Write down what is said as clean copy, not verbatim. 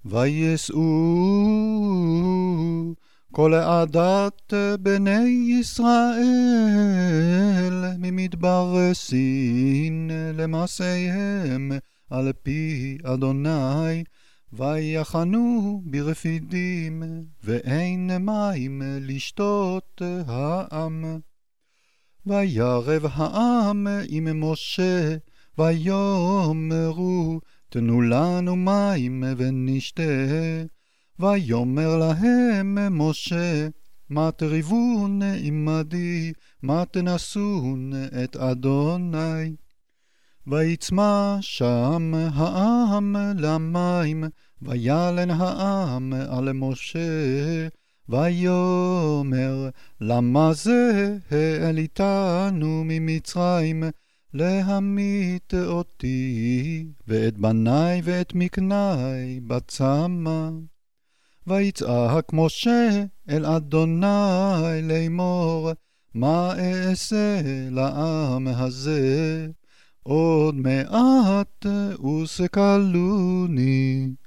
ויסעו כל עדת בני ישראל ממדבר סין למעשיהם על פי אדוני, ויחנו ברפידים ואין מים לשתות העם. וירב העם עם משה ויאמרו תנו לנו מים ונשתה. ויאמר להם משה מה תריבון עמדי, מה תנסון את אדוני. ויצמא שם העם למים, וילן העם על משה, ויאמר למה זה העליתנו ממצרים להמית אותי ואת בני ואת מקני בצמא. ויצעק משה אל אדוני לאמור מה אעשה לעם הזה, עוד מעט וסקלוני.